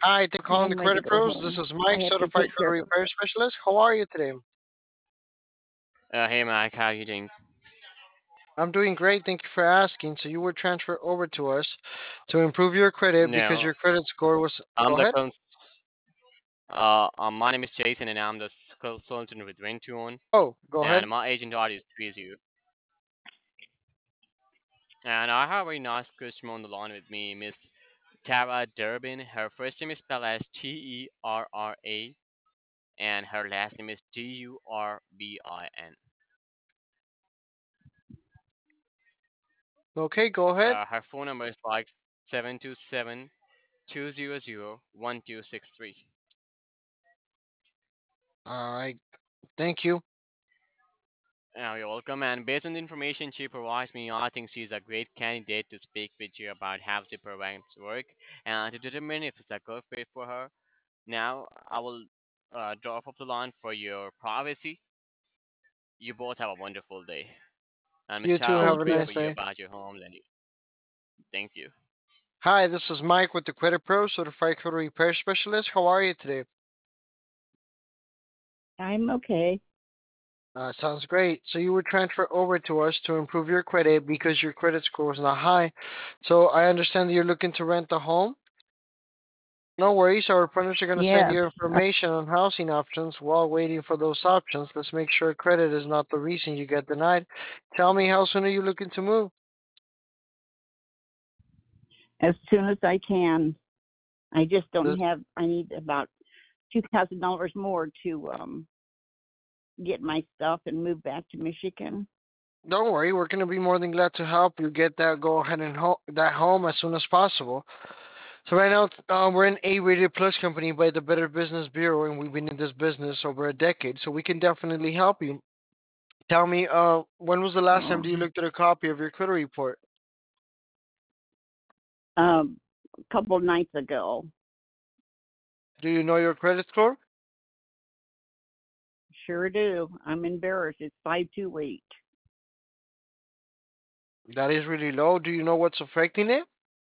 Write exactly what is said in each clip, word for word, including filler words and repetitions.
Hi, thank you for I calling the am ready to Credit go Pros. This home. is I Mike, have to certified take credit care of. repair specialist. How are you today? Uh, hey Mike, how you doing? I'm doing great. Thank you for asking. So you were transferred over to us to improve your credit because No, your credit score was. I'm Go the ahead. cons- uh, uh, my name is Jason and I'm the consultant with Rentuon, Oh, go ahead. and my agent R is with you. And I have a nice customer on the line with me, Miss Tara Durbin. Her first name is spelled as T E R R A, and her last name is D U R B I N. Okay, go ahead. Uh, her phone number is like seven two seven two zero zero one two six three. All right. Thank you. Uh, you're welcome. And based on the information she provides me, I think she's a great candidate to speak with you about how the programs work and to determine if it's a good fit for her. Now, I will uh, drop off the line for your privacy. You both have a wonderful day. And Miss You too. Tara, I will Have Thank a speak you. nice for you day. about your home. Then, thank you. Hi, this is Mike with the Credit Pros, certified credit repair specialist. How are you today? I'm okay. Uh, sounds great. So you were transferred over to us to improve your credit because your credit score was not high. So I understand that you're looking to rent a home. No worries. Our partners are going to send Yes. you information on housing options while waiting for those options. Let's make sure credit is not the reason you get denied. Tell me, how soon are you looking to move? As soon as I can. I just don't This, have. I need about two thousand dollars more to um get my stuff and move back to Michigan. don't worry. We're going to be more than glad to help you get that go ahead and ho- that home as soon as possible. So right now, uh, we're an A-rated plus company by the Better Business Bureau, and we've been in this business over a decade. So we can definitely help you. Tell me, uh, when was the last time Oh, that you looked at a copy of your credit report? um, a couple nights ago. Do you know your credit score? Sure do. I'm embarrassed. It's five two eight. That is really low. Do you know what's affecting it?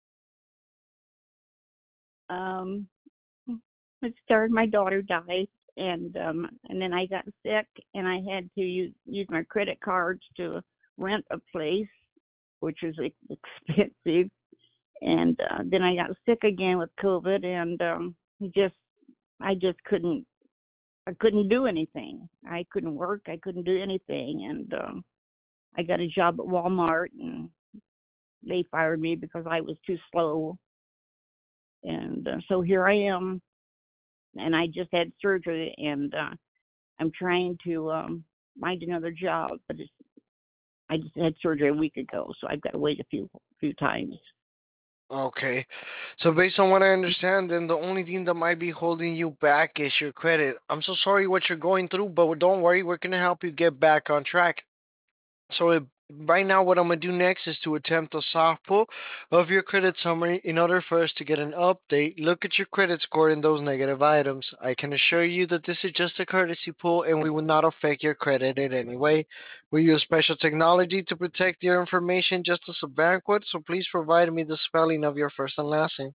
Um, it started. My daughter died, and um, and then I got sick, and I had to use use my credit cards to rent a place, which was ex- expensive. And uh, then I got sick again with COVID, and um, just I just couldn't I couldn't do anything. I couldn't work. I couldn't do anything, and um, I got a job at Walmart, and they fired me because I was too slow. And uh, so here I am, and I just had surgery, and uh, I'm trying to um, find another job, but it's, I just had surgery a week ago, so I've got to wait a few few times. Okay. So based on what I understand, then the only thing that might be holding you back is your credit. I'm so sorry what you're going through, but don't worry, we're gonna help you get back on track. So it, right now, what I'm gonna do next is to attempt a soft pull of your credit summary in order for us to get an update. Look at your credit score and those negative items. I can assure you that this is just a courtesy pull, and we will not affect your credit in any way. We use special technology to protect your information, just as a bank would. So please provide me the spelling of your first and last name.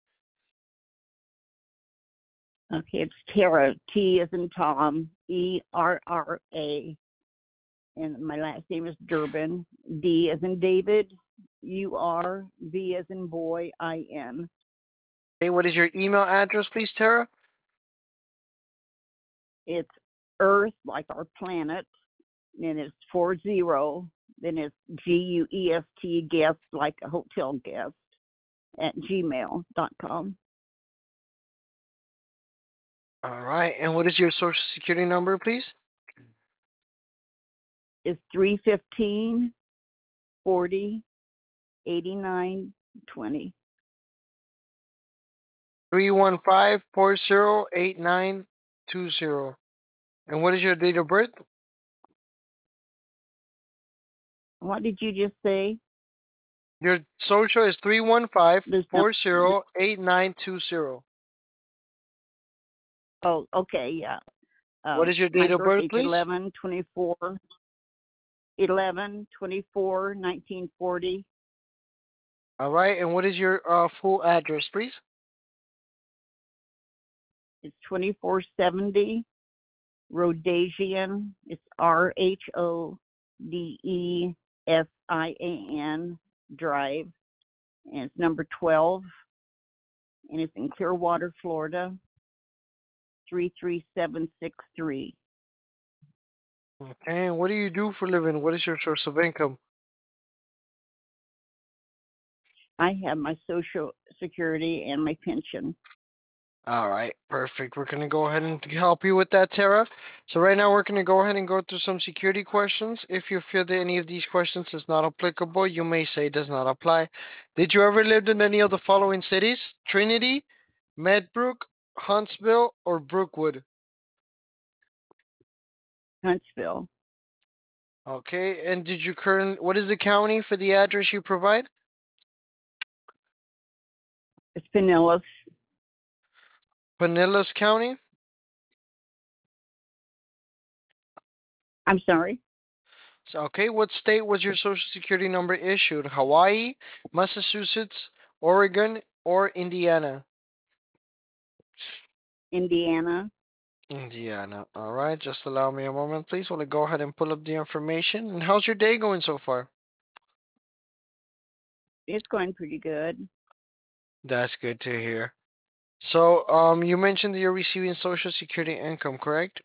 Okay, it's Tara. T as in Tom. E R R A. And my last name is Durbin. D as in David. U R. B as in boy. I N. Hey, what is your email address, please, Tara? It's Earth, like our planet. Then it's four zero. Then it's G U E S T, guest, like a hotel guest, at gmail dot com. All right. And what is your social security number, please? It's three fifteen forty eighty nine twenty. Three one five four zero eight nine two zero. And what is your date of birth? What did you just say? Your social is three one five There's no. four zero eight nine two zero. Oh, okay, yeah. What Um, is your my date of birth, birthday's please? eleven twenty four eleven twenty four nineteen forty. All right. And what is your uh, full address, please? It's twenty-four seventy Rhodesian. It's R H O D E S I A N Drive, and it's number twelve, and it's in Clearwater, Florida, three three seven six three. Okay, and what do you do for a living? What is your source of income? I have my Social Security and my pension. All right, perfect. We're going to go ahead and help you with that, Tara. So right now we're going to go ahead and go through some security questions. If you feel that any of these questions is not applicable, you may say does not apply. Did you ever live in any of the following cities? Trinity, Medbrook, Huntsville, or Brookwood? Huntsville. Okay, and did you current what is the county for the address you provide? It's Pinellas. Pinellas County? I'm sorry. So, okay, what state was your social security number issued? Hawaii, Massachusetts, Oregon, or Indiana? Indiana. Indiana. All right, just allow me a moment, please, while I go ahead and pull up the information. And how's your day going so far? It's going pretty good. That's good to hear. So, um, you mentioned that you're receiving social security income, correct?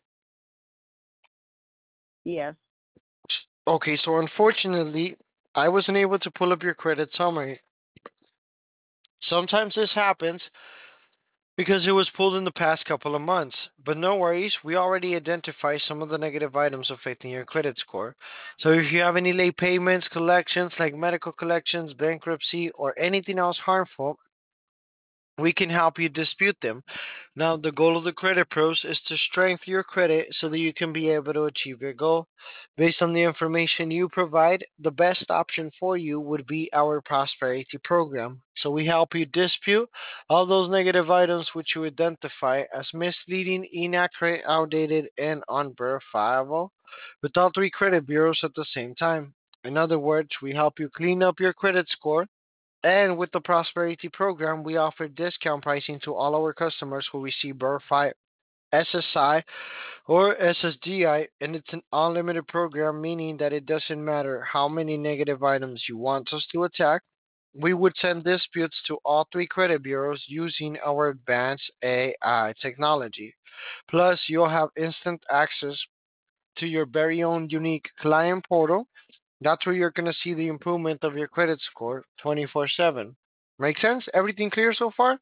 Yes. Okay, so unfortunately, I wasn't able to pull up your credit summary. Sometimes this happens because it was pulled in the past couple of months. But no worries, we already identified some of the negative items affecting your credit score. So if you have any late payments, collections like medical collections, bankruptcy, or anything else harmful, we can help you dispute them. Now, the goal of the credit pros is to strengthen your credit so that you can be able to achieve your goal. Based on the information you provide, the best option for you would be our prosperity program. So we help you dispute all those negative items which you identify as misleading, inaccurate, outdated, and unverifiable with all three credit bureaus at the same time. In other words, we help you clean up your credit score, and with the Prosperity program, we offer discount pricing to all our customers who receive Verify S S I or S S D I, and it's an unlimited program, meaning that it doesn't matter how many negative items you want us to attack. We would send disputes to all three credit bureaus using our advanced A I technology. Plus, you'll have instant access to your very own unique client portal. That's where you're going to see the improvement of your credit score twenty-four seven. Make sense? Everything clear so far?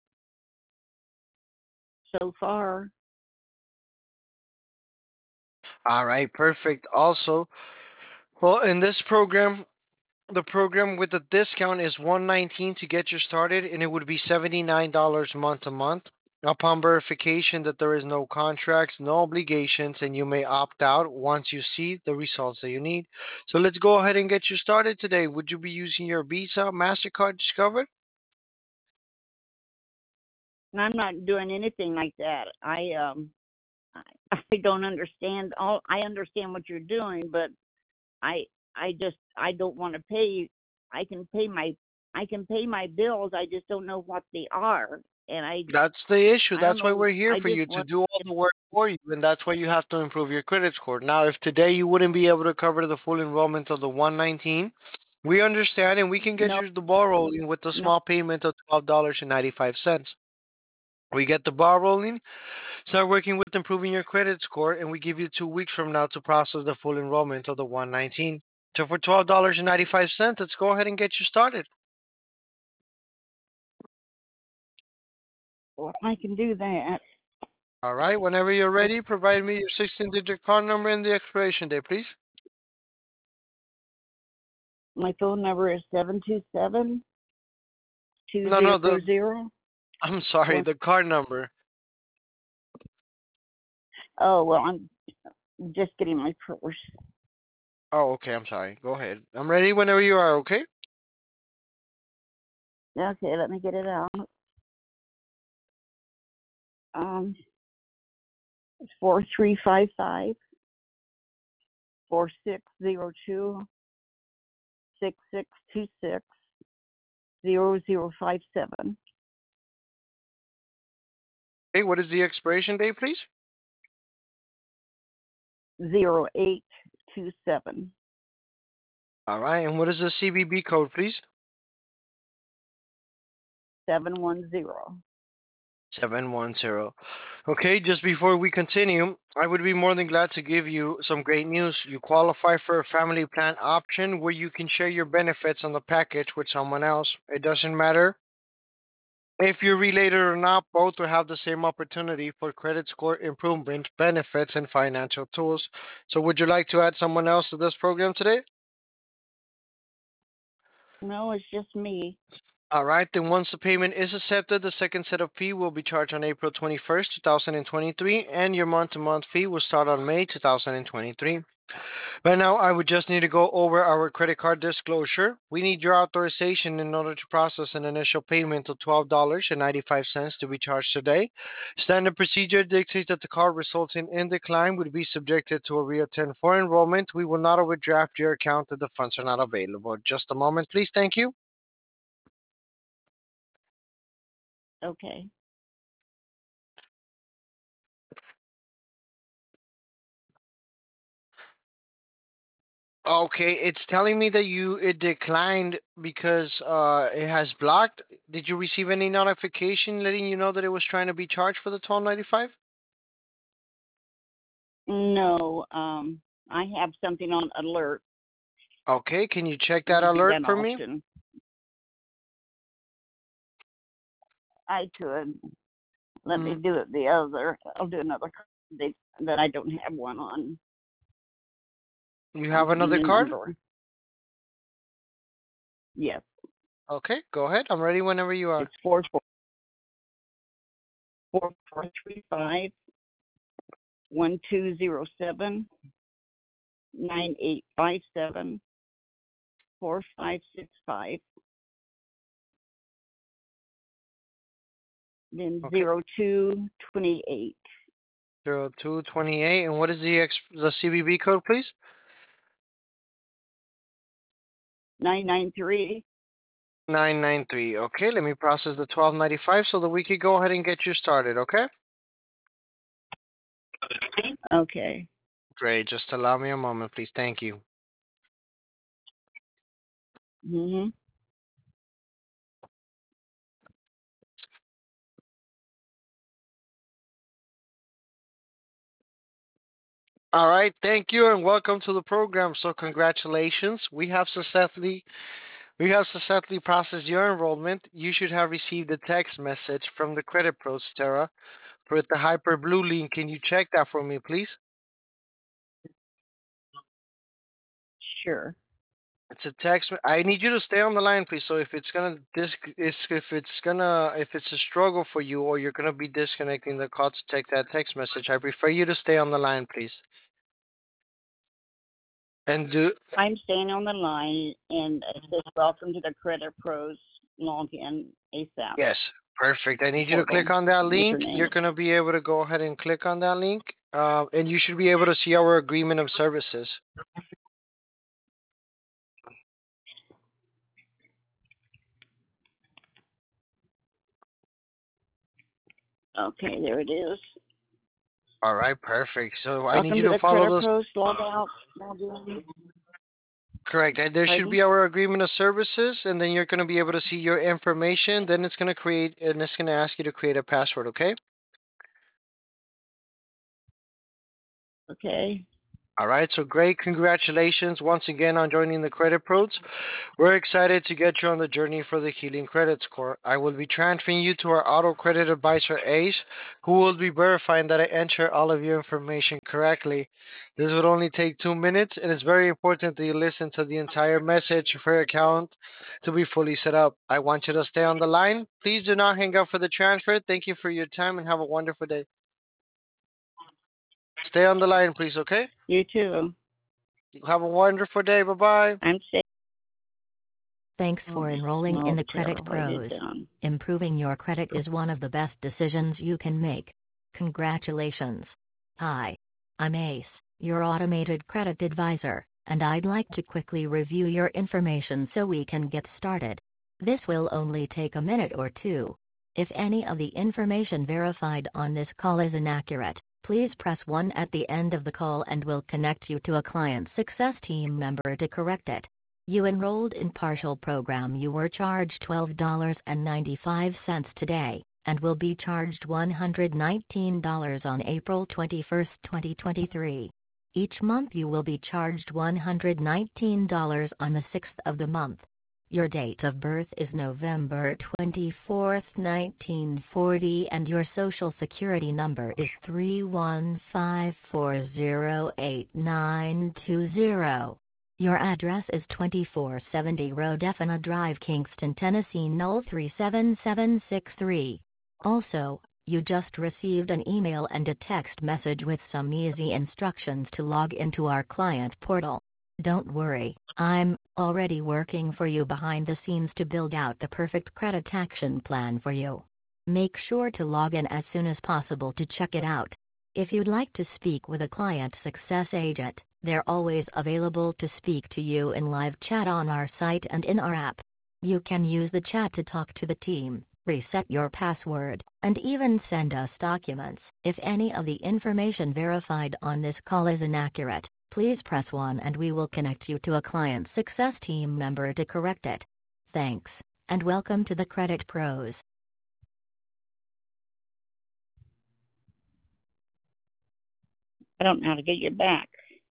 So far. All right, perfect. Also, well, in this program, the program with the discount is one nineteen to get you started, and it would be seventy-nine dollars month to month. Upon verification that there is no contracts, no obligations, and you may opt out once you see the results that you need. So let's go ahead and get you started today. Would you be using your Visa, MasterCard, Discover? And I'm not doing anything like that. I um I, I don't understand all I understand what you're doing, but I I just I don't want to pay. I can pay my I can pay my bills. I just don't know what they are. And I That's the issue. I don't That's why know. we're here I for just you to want do all the work for you, and that's why you have to improve your credit score. Now, if today you wouldn't be able to cover the full enrollment of the one nineteen, we understand, and we can get no you the ball rolling with a no small payment of twelve dollars and ninety-five cents. We get the ball rolling, start working with improving your credit score, and we give you two weeks from now to process the full enrollment of the one nineteen. So for twelve dollars and ninety-five cents, let's go ahead and get you started. well, I can do that. All right, whenever you're ready, provide me your sixteen digit card number and the expiration date, please. My phone number is seven two seven two No, zero no, the zero I'm sorry, one. the card number. Oh well, I'm just getting my purse. Oh, okay, I'm sorry. Go ahead. I'm ready whenever you are, okay? Okay, let me get it out. Um, four three five five four six zero two six six two six zero zero five seven. Okay, what is the expiration date, please? Zero eight two seven. All right, and what is the C V V code, please? Seven one zero. seven one zero. Okay, just before we continue, I would be more than glad to give you some great news. You qualify for a family plan option where you can share your benefits on the package with someone else. It doesn't matter if you're related or not, both will have the same opportunity for credit score improvement, benefits, and financial tools. So, would you like to add someone else to this program today? No, it's just me. All right, then once the payment is accepted, the second set of fee will be charged on April twenty-first, twenty twenty-three, and your month-to-month fee will start on May twenty twenty-three. Right now, I would just need to go over our credit card disclosure. We need your authorization in order to process an initial payment of twelve dollars and ninety-five cents to be charged today. Standard procedure dictates that the card resulting in decline would be subjected to a reattend for enrollment. We will not overdraft your account if the funds are not available. Just a moment, please. Thank you. Okay. Okay, it's telling me that you it declined because uh it has blocked. Did you receive any notification letting you know that it was trying to be charged for the twelve ninety-five? No, um, I have something on alert. Okay, can you check that We do alert that for me? often. I could. Let me Mm, do it the other. I'll do another card that I don't have one on. you I'll have give you another the card? number. Yes, Okay, go ahead. I'm ready whenever you are. it's four four four four three five one two zero seven nine eight five seven four five six five. Then Okay, zero two twenty eight zero two twenty-eight. And what is the ex the C V V code, please? nine nine three. nine nine three. Okay, let me process the twelve ninety-five so that we could go ahead and get you started, okay? Okay. Great, just allow me a moment, please. Thank you. Mhm. All right, thank you and welcome to the program. So congratulations. We have successfully we have successfully processed your enrollment. You should have received a text message from the Credit Pros, Tara, with the Hyper Blue link. Can you check that for me, please? Sure. It's a text. I need you to stay on the line, please. So if it's gonna dis, is if it's gonna if it's a struggle for you or you're gonna be disconnecting the call to take that text message, I prefer you to stay on the line, please. And do I'm staying on the line, and it says welcome to the Credit Pros login ASAP Yes, perfect. I need you to portal click on that link. username. You're gonna be able to go ahead and click on that link, uh, and you should be able to see our agreement of services. Okay, there it is. All right, perfect. So I need Welcome you to to the follow Credit those. Pros log out. Log in. Correct. And there should Pardon? be our agreement of services, and then you're gonna be able to see your information. Then it's gonna create, and it's gonna ask you to create a password. Okay. Okay. All right, so great. Congratulations once again on joining the Credit Pros. We're excited to get you on the journey for the Healing Credit Score. I will be transferring you to our auto credit advisor, Ace, who will be verifying that I enter all of your information correctly. This would only take two minutes, and it's very important that you listen to the entire message for your account to be fully set up. I want you to stay on the line. Please do not hang up for the transfer. Thank you for your time and have a wonderful day. Stay on the line, please, okay? You too. Have a wonderful day. Bye bye. I'm staying. Thanks for Holy enrolling in the smoke, Credit Tara, write it Pros. down. Improving your credit is one of the best decisions you can make. Congratulations. Hi. I'm Ace, your automated credit advisor, and I'd like to quickly review your information so we can get started. This will only take a minute or two. If any of the information verified on this call is inaccurate, please press one at the end of the call and we'll connect you to a client success team member to correct it. You enrolled in partial program. You were charged twelve dollars and ninety-five cents today, and will be charged one hundred nineteen dollars on April twenty-first, twenty twenty-three. Each month you will be charged one hundred nineteen dollars on the sixth of the month. Your date of birth is November twenty-fourth, nineteen forty, and your social security number is three one five four zero eight nine two zero. Your address is twenty-four seventy Rodefina Drive, Kingston, Tennessee zero three seven seven six three. Also, you just received an email and a text message with some easy instructions to log into our client portal. Don't worry, I'm already working for you behind the scenes to build out the perfect credit action plan for you. Make sure to log in as soon as possible to check it out. If you'd like to speak with a client success agent, they're always available to speak to you in live chat on our site and in our app. You can use the chat to talk to the team, reset your password, and even send us documents. If any of the information verified on this call is inaccurate, please press one and we will connect you to a client success team member to correct it. Thanks, and welcome to the Credit Pros. I don't know how to get you back.